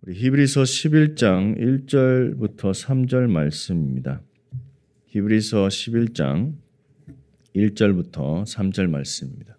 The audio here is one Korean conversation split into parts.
우리 히브리서 11장 1절부터 3절 말씀입니다. 히브리서 11장 1절부터 3절 말씀입니다.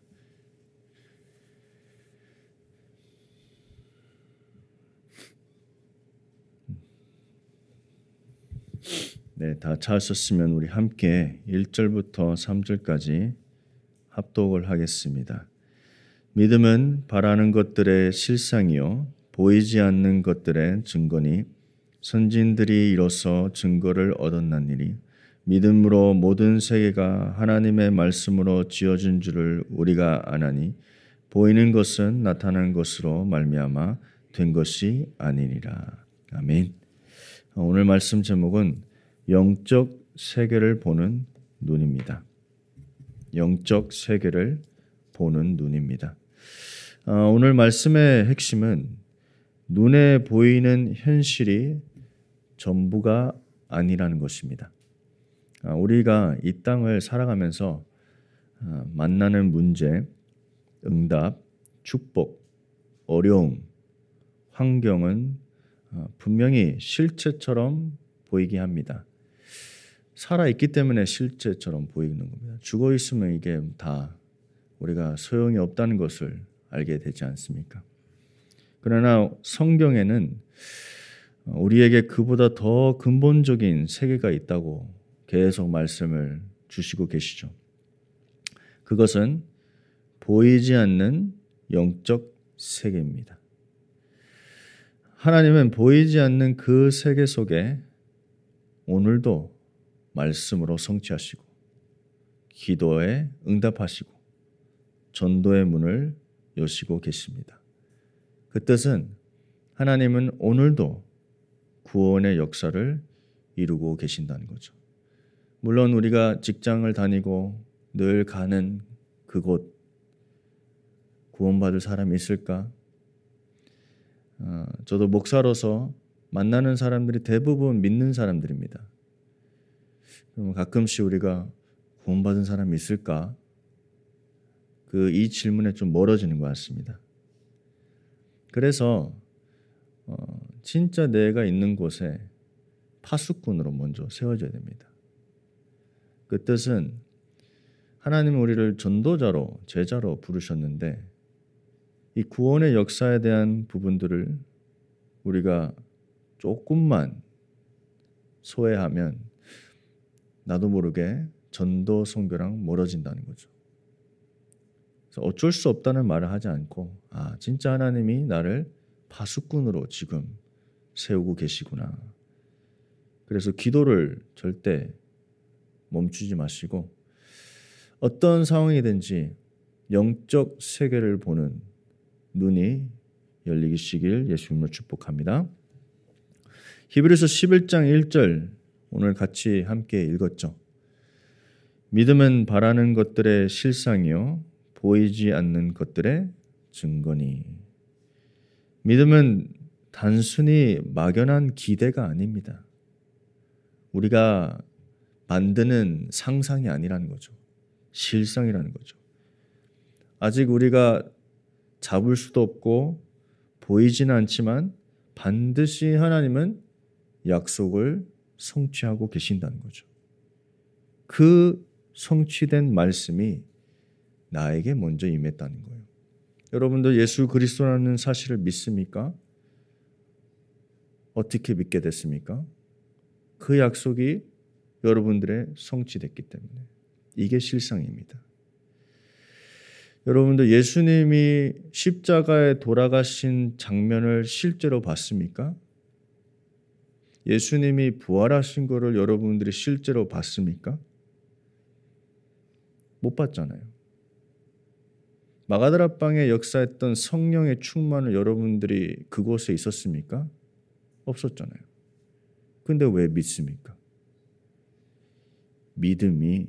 네, 다 찾으셨으면 우리 함께 1절부터 3절까지 합독을 하겠습니다. 믿음은 바라는 것들의 실상이요 보이지 않는 것들의 증거니 선진들이 이로써 증거를 얻었나니리 믿음으로 모든 세계가 하나님의 말씀으로 지어진 줄을 우리가 아나니 보이는 것은 나타난 것으로 말미암아 된 것이 아니니라. 아멘. 오늘 말씀 제목은 영적 세계를 보는 눈입니다. 영적 세계를 보는 눈입니다. 오늘 말씀의 핵심은 눈에 보이는 현실이 전부가 아니라는 것입니다. 우리가 이 땅을 살아가면서 만나는 문제, 응답, 축복, 어려움, 환경은 분명히 실체처럼 보이게 합니다. 살아있기 때문에 실체처럼 보이는 겁니다. 죽어 있으면 이게 다 우리가 소용이 없다는 것을 알게 되지 않습니까? 그러나 성경에는 우리에게 그보다 더 근본적인 세계가 있다고 계속 말씀을 주시고 계시죠. 그것은 보이지 않는 영적 세계입니다. 하나님은 보이지 않는 그 세계 속에 오늘도 말씀으로 성취하시고 기도에 응답하시고 전도의 문을 여시고 계십니다. 그 뜻은 하나님은 오늘도 구원의 역사를 이루고 계신다는 거죠. 물론 우리가 직장을 다니고 늘 가는 그곳 구원받을 사람이 있을까? 저도 목사로서 만나는 사람들이 대부분 믿는 사람들입니다. 그럼 가끔씩 우리가 구원받은 사람이 있을까? 이 질문에 좀 멀어지는 것 같습니다. 그래서 진짜 내가 있는 곳에 파수꾼으로 먼저 세워져야 됩니다. 그 뜻은 하나님은 우리를 전도자로, 제자로 부르셨는데 이 구원의 역사에 대한 부분들을 우리가 조금만 소외하면 나도 모르게 전도 선교랑 멀어진다는 거죠. 그래서 어쩔 수 없다는 말을 하지 않고 진짜 하나님이 나를 파수꾼으로 지금 세우고 계시구나. 그래서 기도를 절대 멈추지 마시고 어떤 상황이든지 영적 세계를 보는 눈이 열리시길 예수님을 축복합니다. 히브리서 11장 1절 오늘 같이 함께 읽었죠. 믿음은 바라는 것들의 실상이요 보이지 않는 것들의 증거니. 믿음은 단순히 막연한 기대가 아닙니다. 우리가 만드는 상상이 아니라는 거죠. 실상이라는 거죠. 아직 우리가 잡을 수도 없고 보이지는 않지만 반드시 하나님은 약속을 성취하고 계신다는 거죠. 그 성취된 말씀이 나에게 먼저 임했다는 거예요. 여러분들 예수 그리스도라는 사실을 믿습니까? 어떻게 믿게 됐습니까? 그 약속이 여러분들의 성취됐기 때문에 이게 실상입니다. 여러분들 예수님이 십자가에 돌아가신 장면을 실제로 봤습니까? 예수님이 부활하신 것을 여러분들이 실제로 봤습니까? 못 봤잖아요. 마가다라방에 역사했던 성령의 충만을 여러분들이 그곳에 있었습니까? 없었잖아요. 근데 왜 믿습니까? 믿음이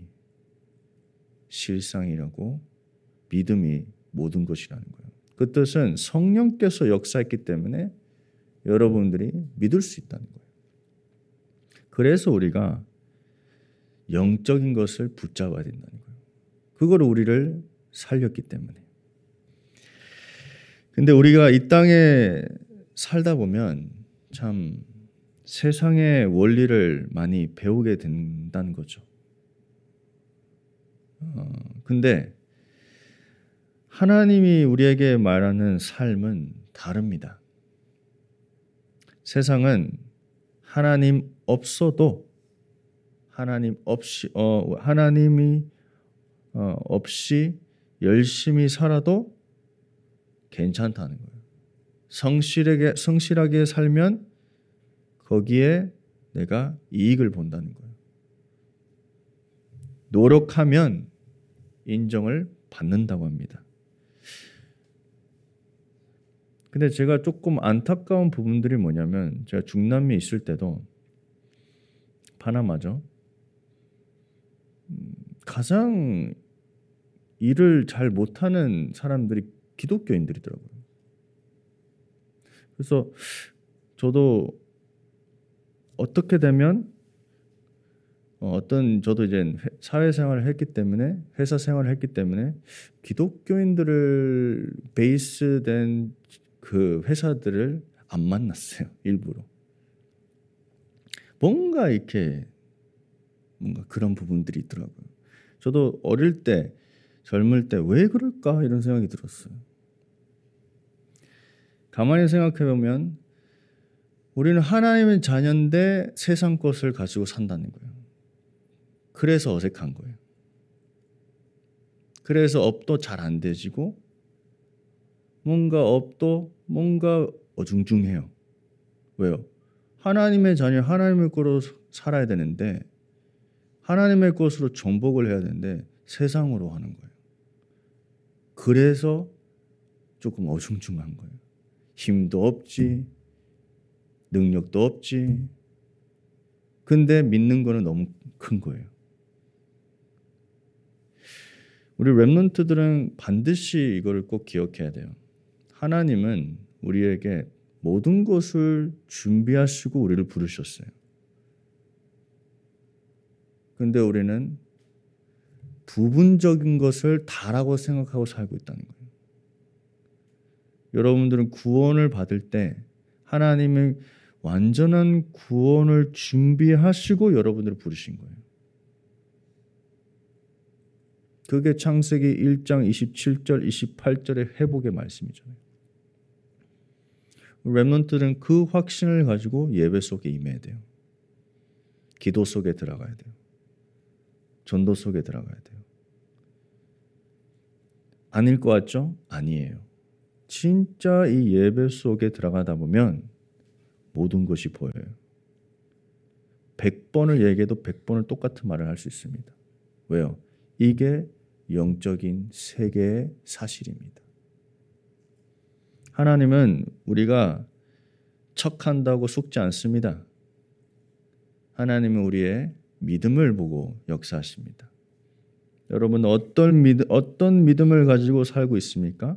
실상이라고 믿음이 모든 것이라는 거예요. 그 뜻은 성령께서 역사했기 때문에 여러분들이 믿을 수 있다는 거예요. 그래서 우리가 영적인 것을 붙잡아야 된다는 거예요. 그걸 우리를 살렸기 때문에. 근데 우리가 이 땅에 살다 보면 참 세상의 원리를 많이 배우게 된다는 거죠. 근데 하나님이 우리에게 말하는 삶은 다릅니다. 세상은 하나님 없어도 하나님이 없이 열심히 살아도 괜찮다는 거예요. 성실하게 살면 거기에 내가 이익을 본다는 거예요. 노력하면 인정을 받는다고 합니다. 근데 제가 조금 안타까운 부분들이 뭐냐면 제가 중남미에 있을 때도 파나마죠. 가장 일을 잘 못하는 사람들이 기독교인들이더라고요. 그래서 저도 어떻게 되면 저도 이제 사회생활을 했기 때문에 회사 생활을 했기 때문에 기독교인들을 베이스된 그 회사들을 안 만났어요. 일부러. 뭔가 그런 부분들이 있더라고요. 저도 어릴 때 젊을 때 왜 그럴까 이런 생각이 들었어요. 가만히 생각해 보면 우리는 하나님의 자녀인데 세상 것을 가지고 산다는 거예요. 그래서 어색한 거예요. 그래서 업도 잘 안 되지고 뭔가 어중중해요. 왜요? 하나님의 자녀, 하나님의 거로 살아야 되는데 하나님의 것으로 정복을 해야 되는데 세상으로 하는 거예요. 그래서 조금 어중중한 거예요. 힘도 없지, 능력도 없지. 근데 믿는 거는 너무 큰 거예요. 우리 렘넌트들은 반드시 이거를 꼭 기억해야 돼요. 하나님은 우리에게 모든 것을 준비하시고 우리를 부르셨어요. 근데 우리는 부분적인 것을 다라고 생각하고 살고 있다는 거예요. 여러분들은 구원을 받을 때 하나님의 완전한 구원을 준비하시고 여러분들을 부르신 거예요. 그게 창세기 1장 27절 28절의 회복의 말씀이잖아요. 렘넌트들은 그 확신을 가지고 예배 속에 임해야 돼요. 기도 속에 들어가야 돼요. 전도 속에 들어가야 돼요. 아닐 것 같죠? 아니에요. 진짜 이 예배 속에 들어가다 보면 모든 것이 보여요. 100번을 얘기해도 100번을 똑같은 말을 할 수 있습니다. 왜요? 이게 영적인 세계의 사실입니다. 하나님은 우리가 척한다고 속지 않습니다. 하나님은 우리의 믿음을 보고 역사하십니다. 여러분 어떤 믿음을 가지고 살고 있습니까?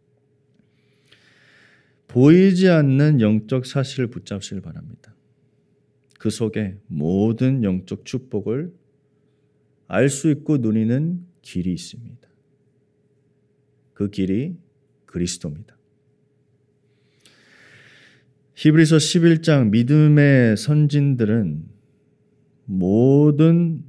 보이지 않는 영적 사실을 붙잡으시길 바랍니다. 그 속에 모든 영적 축복을 알 수 있고 누리는 길이 있습니다. 그 길이 그리스도입니다. 히브리서 11장 믿음의 선진들은 모든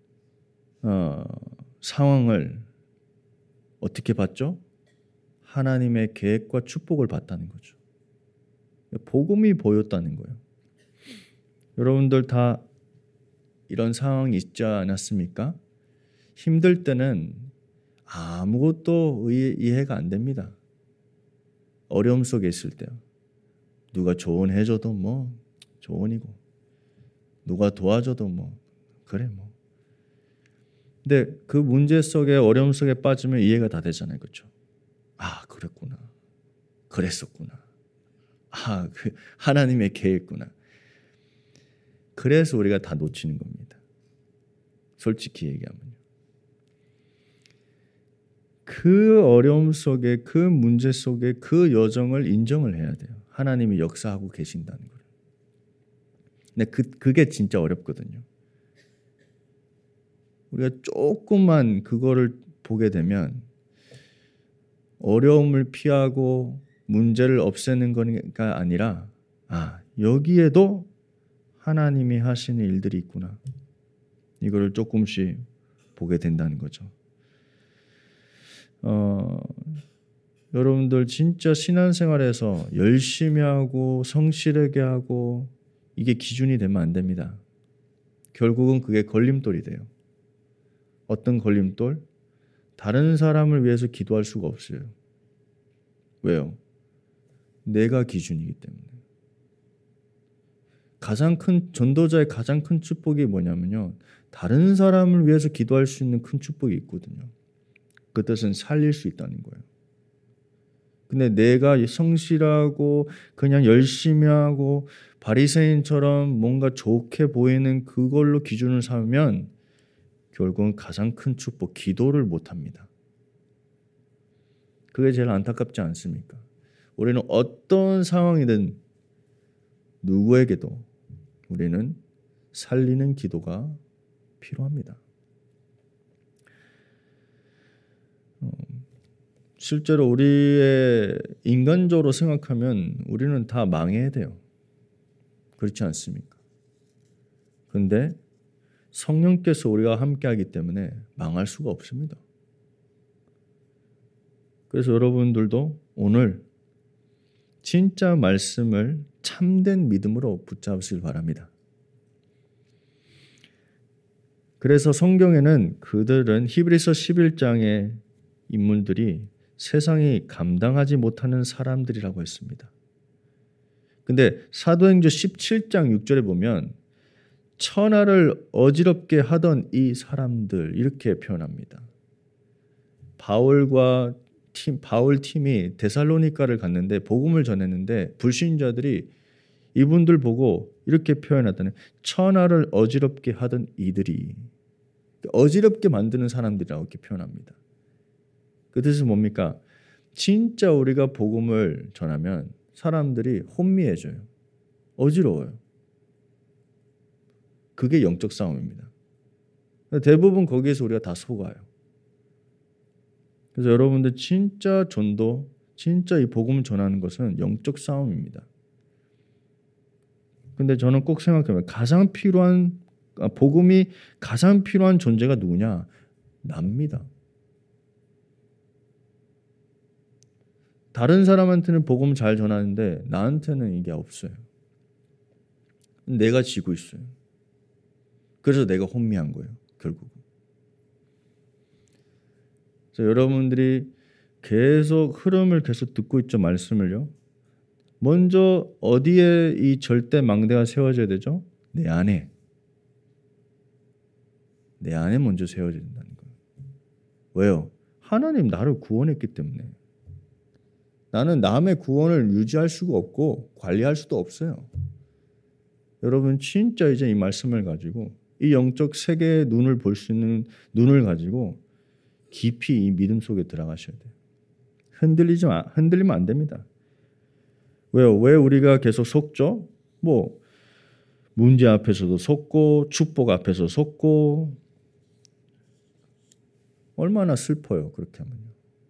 상황을 어떻게 봤죠? 하나님의 계획과 축복을 봤다는 거죠. 복음이 보였다는 거예요. 여러분들 다 이런 상황이 있지 않았습니까? 힘들 때는 아무것도 이해가 안 됩니다. 어려움 속에 있을 때요. 누가 조언해줘도 뭐 조언이고 누가 도와줘도 뭐 그래 뭐. 근데 그 문제 속에 어려움 속에 빠지면 이해가 다 되잖아요. 그렇죠? 아 그랬구나. 그랬었구나. 아 그 하나님의 계획구나. 그래서 우리가 다 놓치는 겁니다. 솔직히 얘기하면요. 그 어려움 속에 그 문제 속에 그 여정을 인정을 해야 돼요. 하나님이 역사하고 계신다는 걸. 근데 그게 진짜 어렵거든요. 우리가 조금만 그거를 보게 되면 어려움을 피하고 문제를 없애는 거가 아니라 여기에도 하나님이 하시는 일들이 있구나. 이거를 조금씩 보게 된다는 거죠. 여러분들 진짜 신앙생활에서 열심히 하고 성실하게 하고 이게 기준이 되면 안 됩니다. 결국은 그게 걸림돌이 돼요. 어떤 걸림돌? 다른 사람을 위해서 기도할 수가 없어요. 왜요? 내가 기준이기 때문에. 가장 큰 전도자의 가장 큰 축복이 뭐냐면요. 다른 사람을 위해서 기도할 수 있는 큰 축복이 있거든요. 그 뜻은 살릴 수 있다는 거예요. 근데 내가 성실하고 그냥 열심히 하고 바리새인처럼 뭔가 좋게 보이는 그걸로 기준을 삼으면 결국은 가장 큰 축복, 기도를 못합니다. 그게 제일 안타깝지 않습니까? 우리는 어떤 상황이든 누구에게도 우리는 살리는 기도가 필요합니다. 실제로 우리의 인간적으로 생각하면 우리는 다 망해야 돼요. 그렇지 않습니까? 그런데 성령께서 우리와 함께하기 때문에 망할 수가 없습니다. 그래서 여러분들도 오늘 진짜 말씀을 참된 믿음으로 붙잡으시길 바랍니다. 그래서 성경에는 그들은 히브리서 11장의 인물들이 세상이 감당하지 못하는 사람들이라고 했습니다. 근데 사도행전 17장 6절에 보면 천하를 어지럽게 하던 이 사람들 이렇게 표현합니다. 바울 팀이 데살로니가를 갔는데 복음을 전했는데 불신자들이 이분들 보고 이렇게 표현하다는 천하를 어지럽게 하던 이들이 어지럽게 만드는 사람들이라고 이렇게 표현합니다. 그 뜻은 뭡니까? 진짜 우리가 복음을 전하면 사람들이 혼미해져요. 어지러워요. 그게 영적 싸움입니다. 대부분 거기에서 우리가 다 속아요. 그래서 여러분들 진짜 전도, 진짜 이 복음을 전하는 것은 영적 싸움입니다. 근데 저는 꼭 생각해보면 복음이 가장 필요한 존재가 누구냐? 납니다. 다른 사람한테는 복음 잘 전하는데 나한테는 이게 없어요. 내가 지고 있어요. 그래서 내가 혼미한 거예요. 결국은. 그래서 여러분들이 계속 흐름을 계속 듣고 있죠. 말씀을요. 먼저 어디에 이 절대 망대가 세워져야 되죠? 내 안에. 내 안에 먼저 세워져야 된다는 거예요. 왜요? 하나님 나를 구원했기 때문에. 나는 남의 구원을 유지할 수가 없고 관리할 수도 없어요. 여러분 진짜 이제 이 말씀을 가지고 이 영적 세계의 눈을 볼 수 있는 눈을 가지고 깊이 이 믿음 속에 들어가셔야 돼요. 흔들리면 안 됩니다. 왜요? 왜 우리가 계속 속죠? 문제 앞에서도 속고 축복 앞에서 속고 얼마나 슬퍼요. 그렇게 하면요.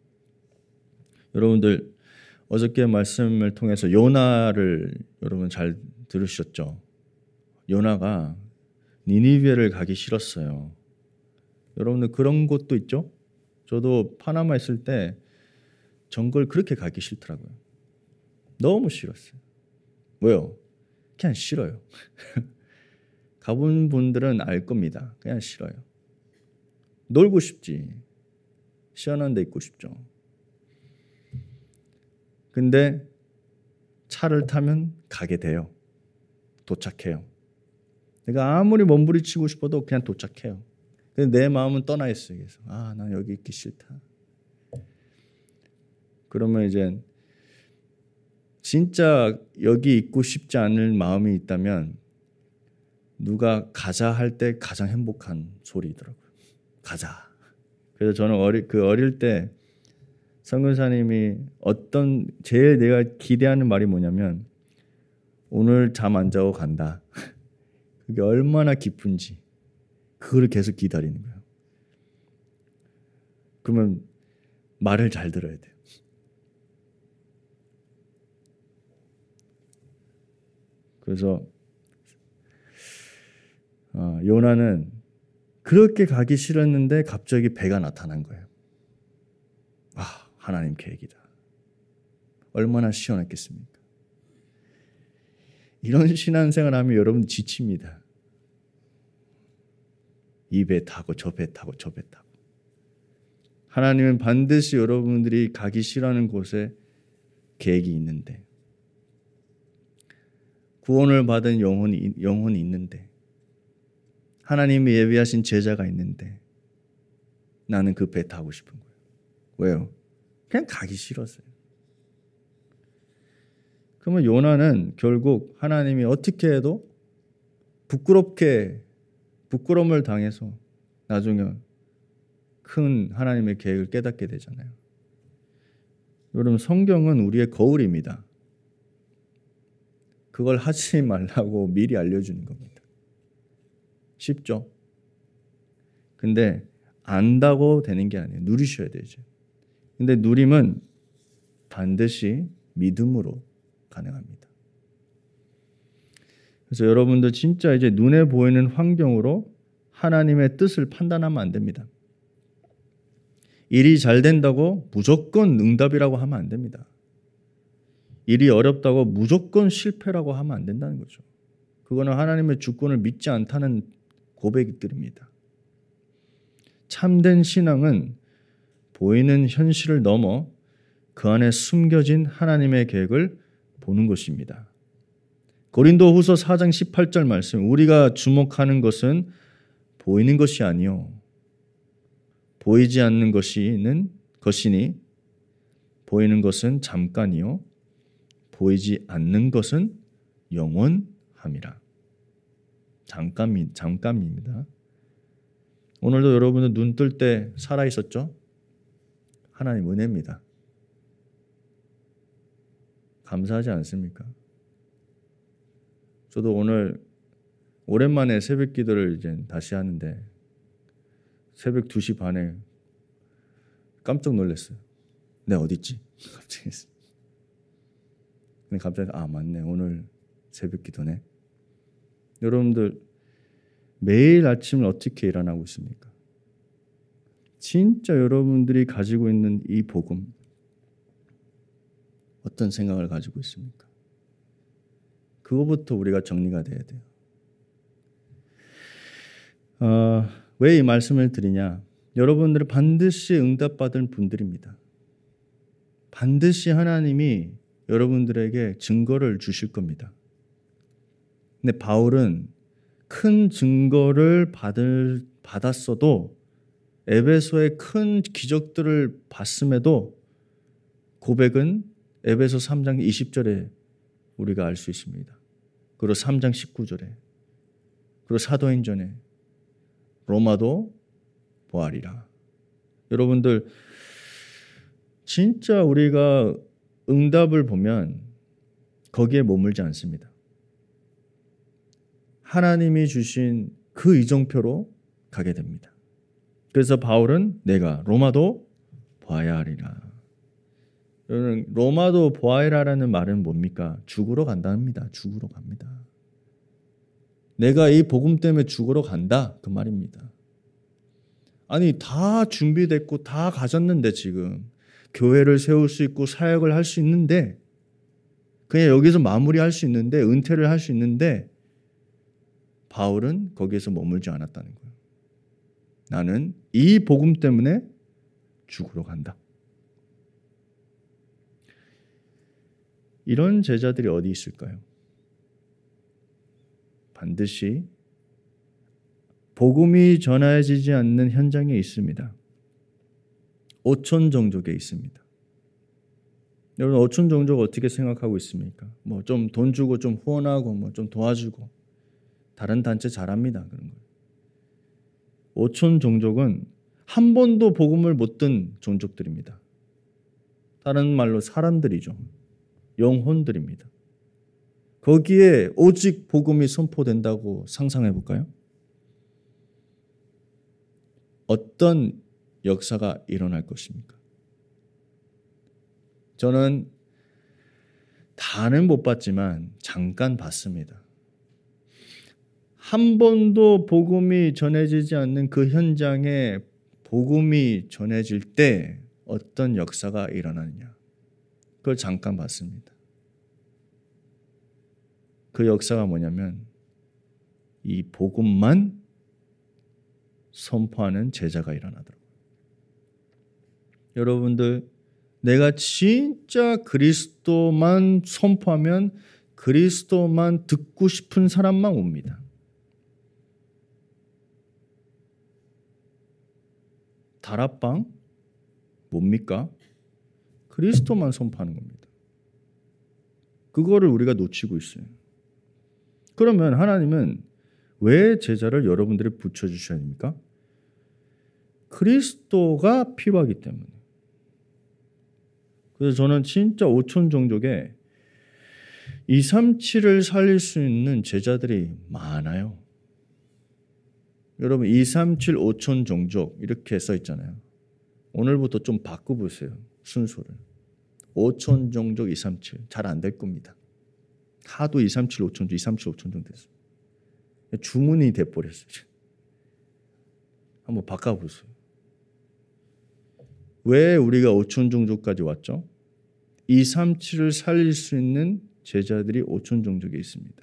여러분들 어저께 말씀을 통해서 요나를 여러분 잘 들으셨죠? 요나가 니니베를 가기 싫었어요. 여러분들 그런 곳도 있죠? 저도 파나마 있을 때 정글 그렇게 가기 싫더라고요. 너무 싫었어요. 왜요? 그냥 싫어요. 가본 분들은 알 겁니다. 그냥 싫어요. 놀고 싶지. 시원한 데 있고 싶죠. 근데 차를 타면 가게 돼요. 도착해요. 내가 아무리 몸부림치고 싶어도 그냥 도착해요. 근데 내 마음은 떠나 있어요. 그래서 난 여기 있기 싫다. 그러면 이제 진짜 여기 있고 싶지 않을 마음이 있다면 누가 가자 할 때 가장 행복한 소리더라고요. 가자. 그래서 저는 어릴 때 선교사님이 제일 내가 기대하는 말이 뭐냐면 오늘 잠 안 자고 간다. 그게 얼마나 기쁜지 그걸 계속 기다리는 거예요. 그러면 말을 잘 들어야 돼요. 그래서 요나는 그렇게 가기 싫었는데 갑자기 배가 나타난 거예요. 하나님 계획이다. 얼마나 시원했겠습니까? 이런 신앙생활 하면 여러분 지칩니다. 이 배 타고 저 배 타고 저 배 타고. 하나님은 반드시 여러분들이 가기 싫어하는 곳에 계획이 있는데, 구원을 받은 영혼이 있는데, 하나님이 예비하신 제자가 있는데 나는 그 배 타고 싶은 거예요. 왜요? 그냥 가기 싫었어요. 그러면 요나는 결국 하나님이 어떻게 해도 부끄러움을 당해서 나중에 큰 하나님의 계획을 깨닫게 되잖아요. 여러분, 성경은 우리의 거울입니다. 그걸 하지 말라고 미리 알려주는 겁니다. 쉽죠? 근데 안다고 되는 게 아니에요. 누리셔야 되죠. 근데 누림은 반드시 믿음으로 가능합니다. 그래서 여러분들 진짜 이제 눈에 보이는 환경으로 하나님의 뜻을 판단하면 안 됩니다. 일이 잘 된다고 무조건 응답이라고 하면 안 됩니다. 일이 어렵다고 무조건 실패라고 하면 안 된다는 거죠. 그거는 하나님의 주권을 믿지 않다는 고백들입니다. 참된 신앙은 보이는 현실을 넘어 그 안에 숨겨진 하나님의 계획을 보는 것입니다. 고린도후서 4장 18절 말씀, 우리가 주목하는 것은 보이는 것이 아니요 보이지 않는 것이니 보이는 것은 잠깐이요 보이지 않는 것은 영원함이라. 잠깐입니다. 오늘도 여러분은 눈 뜰 때 살아 있었죠? 하나님 은혜입니다. 감사하지 않습니까? 저도 오늘 오랜만에 새벽 기도를 이제 다시 하는데 새벽 2시 반에 깜짝 놀랐어요. 내가 어디 있지? 갑자기. 근데 갑자기 맞네. 오늘 새벽 기도네. 여러분들 매일 아침을 어떻게 일어나고 있습니까? 진짜 여러분들이 가지고 있는 이 복음 어떤 생각을 가지고 있습니까? 그거부터 우리가 정리가 돼야 돼요. 왜 이 말씀을 드리냐? 여러분들은 반드시 응답받을 분들입니다. 반드시 하나님이 여러분들에게 증거를 주실 겁니다. 근데 바울은 큰 증거를 받았어도 에베소의 큰 기적들을 봤음에도 고백은 에베소 3장 20절에 우리가 알 수 있습니다. 그리고 3장 19절에 그리고 사도행전에 로마도 보아리라. 여러분들 진짜 우리가 응답을 보면 거기에 머물지 않습니다. 하나님이 주신 그 이정표로 가게 됩니다. 그래서 바울은 내가 로마도 보아야 하리라. 여러분, 로마도 보아야라는 말은 뭡니까? 죽으러 간답니다. 죽으러 갑니다. 내가 이 복음 때문에 죽으러 간다. 그 말입니다. 아니 다 준비됐고 다 가졌는데 지금 교회를 세울 수 있고 사역을 할 수 있는데 그냥 여기서 마무리할 수 있는데 은퇴를 할 수 있는데 바울은 거기에서 머물지 않았다는 거예요. 나는 이 복음 때문에 죽으러 간다. 이런 제자들이 어디 있을까요? 반드시 복음이 전해지지 않는 현장에 있습니다. 오촌 종족에 있습니다. 여러분 오촌 종족 어떻게 생각하고 있습니까? 뭐 좀 돈 주고 좀 후원하고 뭐 좀 도와주고 다른 단체 잘합니다. 그런 거. 오촌 종족은 한 번도 복음을 못 든 종족들입니다. 다른 말로 사람들이죠. 영혼들입니다. 거기에 오직 복음이 선포된다고 상상해 볼까요? 어떤 역사가 일어날 것입니까? 저는 다는 못 봤지만 잠깐 봤습니다. 한 번도 복음이 전해지지 않는 그 현장에 복음이 전해질 때 어떤 역사가 일어나느냐. 그걸 잠깐 봤습니다. 그 역사가 뭐냐면 이 복음만 선포하는 제자가 일어나더라고요. 여러분들, 내가 진짜 그리스도만 선포하면 그리스도만 듣고 싶은 사람만 옵니다. 다락방 뭡니까? 그리스도만 선포하는 겁니다. 그거를 우리가 놓치고 있어요. 그러면 하나님은 왜 제자를 여러분들이 붙여주셔야 됩니까? 그리스도가 필요하기 때문에. 그래서 저는 진짜 5천 종족에 237을 살릴 수 있는 제자들이 많아요. 여러분 237 5천 종족 이렇게 써 있잖아요. 오늘부터 좀 바꿔보세요. 순서를. 5천 종족 237 잘 안 될 겁니다. 하도 237 5천 종 237 5천 종 됐어요. 주문이 돼버렸어요. 한번 바꿔보세요. 왜 우리가 5천 종족까지 왔죠? 237을 살릴 수 있는 제자들이 5천 종족에 있습니다.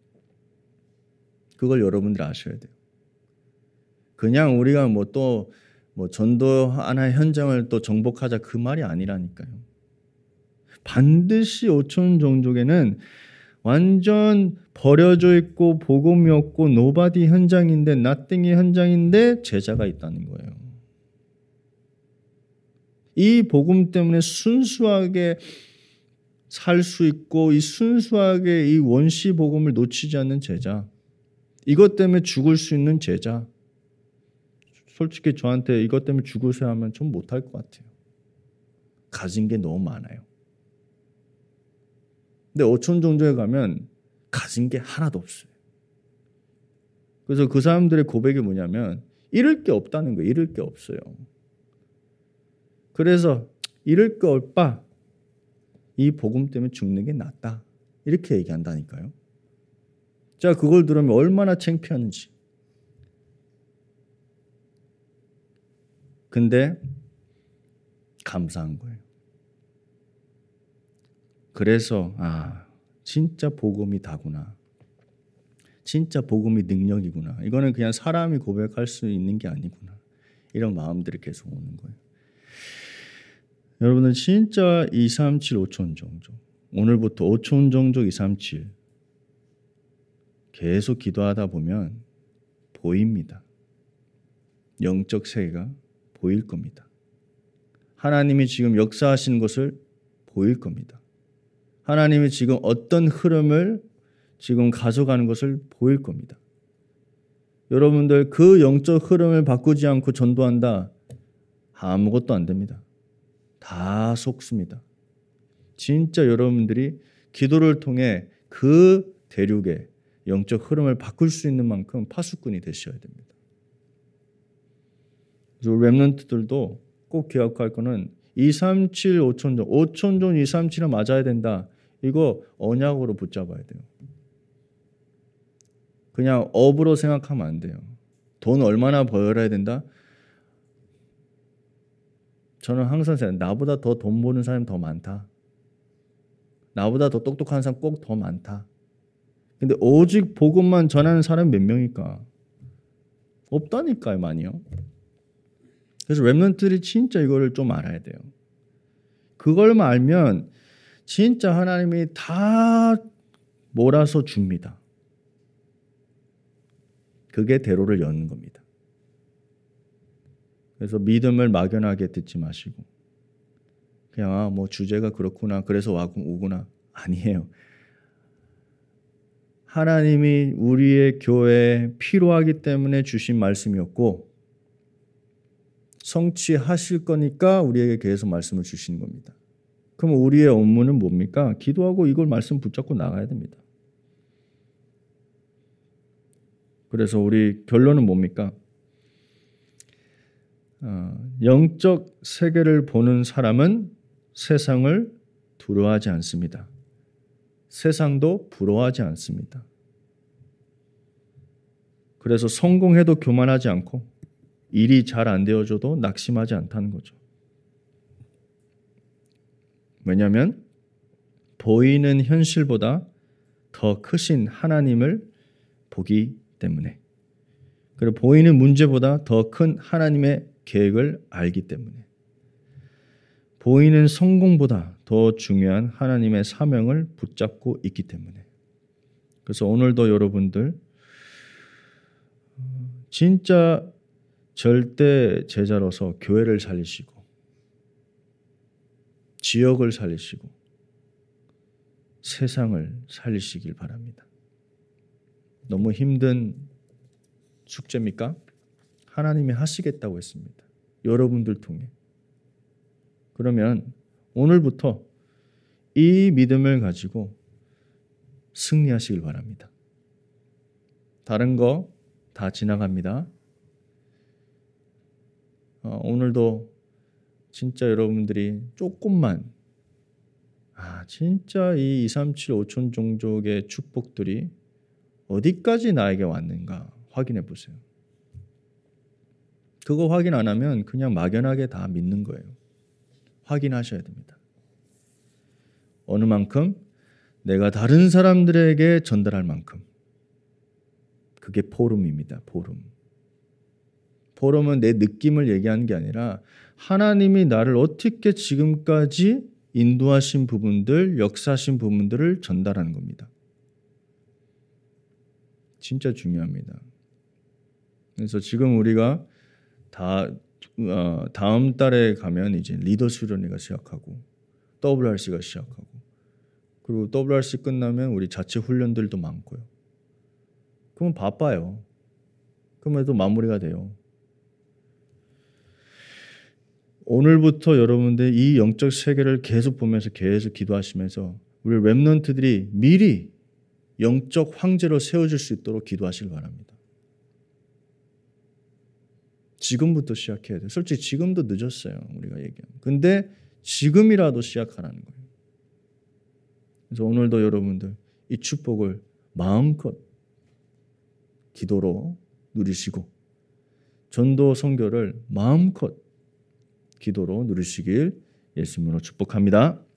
그걸 여러분들 아셔야 돼요. 그냥 우리가 또 전도 하나의 현장을 또 정복하자 그 말이 아니라니까요. 반드시 5천 종족에는 완전 버려져 있고 복음이 없고 노바디 현장인데 나띵이 현장인데 제자가 있다는 거예요. 이 복음 때문에 순수하게 살 수 있고 이 순수하게 이 원시 복음을 놓치지 않는 제자, 이것 때문에 죽을 수 있는 제자. 솔직히 저한테 이것 때문에 죽으세요 하면 좀 못할 것 같아요. 가진 게 너무 많아요. 근데 5천 종족에 가면 가진 게 하나도 없어요. 그래서 그 사람들의 고백이 뭐냐면 잃을 게 없다는 거예요. 잃을 게 없어요. 그래서 잃을 게 없다. 이 복음 때문에 죽는 게 낫다. 이렇게 얘기한다니까요. 자, 그걸 들으면 얼마나 창피하는지. 근데 감사한 거예요. 그래서 진짜 복음이 다구나. 진짜 복음이 능력이구나. 이거는 그냥 사람이 고백할 수 있는 게 아니구나. 이런 마음들이 계속 오는 거예요. 여러분은 진짜 237 5천 종족, 오늘부터 5천 종족 237 계속 기도하다 보면 보입니다. 영적 세계가 보일 겁니다. 하나님이 지금 역사하시는 것을 보일 겁니다. 하나님이 지금 어떤 흐름을 지금 가져가는 것을 보일 겁니다. 여러분들 그 영적 흐름을 바꾸지 않고 전도한다. 아무것도 안 됩니다. 다 속습니다. 진짜 여러분들이 기도를 통해 그 대륙의 영적 흐름을 바꿀 수 있는 만큼 파수꾼이 되셔야 됩니다. 그래서 렘넌트들도 꼭 기억할 거는 237 5천 종, 5천 종 237은 맞아야 된다. 이거 언약으로 붙잡아야 돼요. 그냥 업으로 생각하면 안 돼요. 돈 얼마나 벌어야 된다? 저는 항상 생각해요. 나보다 더 돈 버는 사람이 더 많다. 나보다 더 똑똑한 사람 꼭 더 많다. 근데 오직 복음만 전하는 사람 몇 명일까? 없다니까요, 많이요. 그래서 렘넌트들이 진짜 이거를 좀 알아야 돼요. 그걸만 알면 진짜 하나님이 다 몰아서 줍니다. 그게 대로를 여는 겁니다. 그래서 믿음을 막연하게 듣지 마시고 그냥 주제가 그렇구나 그래서 오구나 아니에요. 하나님이 우리의 교회에 필요하기 때문에 주신 말씀이었고 성취하실 거니까 우리에게 계속 말씀을 주시는 겁니다. 그럼 우리의 업무는 뭡니까? 기도하고 이걸 말씀 붙잡고 나가야 됩니다. 그래서 우리 결론은 뭡니까? 영적 세계를 보는 사람은 세상을 두려워하지 않습니다. 세상도 부러워하지 않습니다. 그래서 성공해도 교만하지 않고 일이 잘 안 되어져도 낙심하지 않다는 거죠. 왜냐하면 보이는 현실보다 더 크신 하나님을 보기 때문에, 그리고 보이는 문제보다 더 큰 하나님의 계획을 알기 때문에, 보이는 성공보다 더 중요한 하나님의 사명을 붙잡고 있기 때문에. 그래서 오늘도 여러분들 진짜 절대 제자로서 교회를 살리시고 지역을 살리시고 세상을 살리시길 바랍니다. 너무 힘든 숙제입니까? 하나님이 하시겠다고 했습니다. 여러분들 통해. 그러면 오늘부터 이 믿음을 가지고 승리하시길 바랍니다. 다른 거 다 지나갑니다. 오늘도 진짜 여러분들이 조금만 진짜 이 237 5천 종족의 축복들이 어디까지 나에게 왔는가 확인해 보세요. 그거 확인 안 하면 그냥 막연하게 다 믿는 거예요. 확인하셔야 됩니다. 어느 만큼 내가 다른 사람들에게 전달할 만큼. 그게 포럼입니다. 포럼은 내 느낌을 얘기하는 게 아니라 하나님이 나를 어떻게 지금까지 인도하신 부분들, 역사하신 부분들을 전달하는 겁니다. 진짜 중요합니다. 그래서 지금 우리가 다음 달에 가면 이제 리더 수련회가 시작하고 WRC가 시작하고, 그리고 WRC 끝나면 우리 자체 훈련들도 많고요. 그러면 바빠요. 그러면 또 마무리가 돼요. 오늘부터 여러분들 이 영적 세계를 계속 보면서 계속 기도하시면서 우리 렘넌트들이 미리 영적 황제로 세워질 수 있도록 기도하시길 바랍니다. 지금부터 시작해야 돼요. 솔직히 지금도 늦었어요. 우리가 얘기하면. 근데 지금이라도 시작하라는 거예요. 그래서 오늘도 여러분들 이 축복을 마음껏 기도로 누리시고 전도 선교를 마음껏 기도로 누리시길 예수님으로 축복합니다.